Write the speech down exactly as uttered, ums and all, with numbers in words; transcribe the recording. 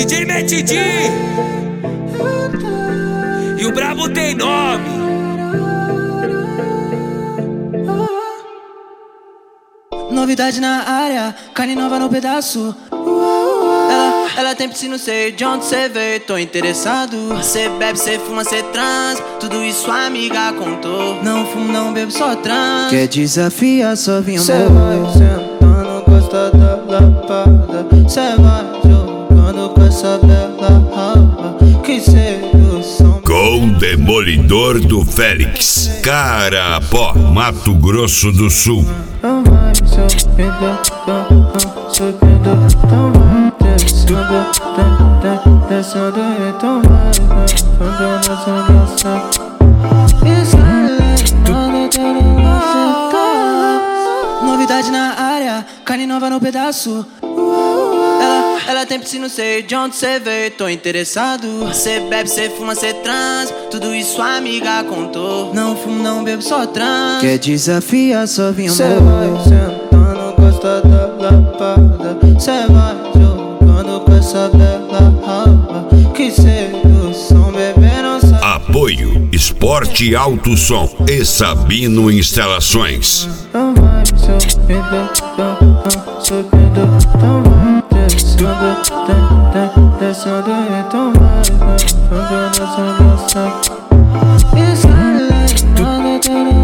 D J Matt D e o brabo tem nome. Novidade na área, carne nova no pedaço. Ela, ela tem piscina, sei de onde cê veio, tô interessado. Cê bebe, cê fuma, cê trans, tudo isso a amiga contou. Não fumo, não bebo, só trans. Quer desafiar, só vinha cê vai sentando, gosta da lapada. Cê vai jogando com essa bela raba. Que sedução. Com Demolidor do Félix, Carapó, Mato Grosso do Sul. Então vai subindo, subindo, então vai descendo, descendo, então vai descendo nessa dança. Novidade na área, carne nova no pedaço. Ela, ela tem piscina, sei de onde cê veio, tô interessado. Cê bebe, cê fuma, cê trans, tudo isso a amiga contou. Não fumo, não bebo, só trans. Quer desafiar, só vinha cê vai sentando, gosta da lapada. Cê vai jogando com essa bela raba. Que sedução, bebê, não sabe. Apoio Esporte Alto Som e Sabino Instalações. Então vai subindo, subindo, então vai descendo, descendo, então vai descendo nessa dança.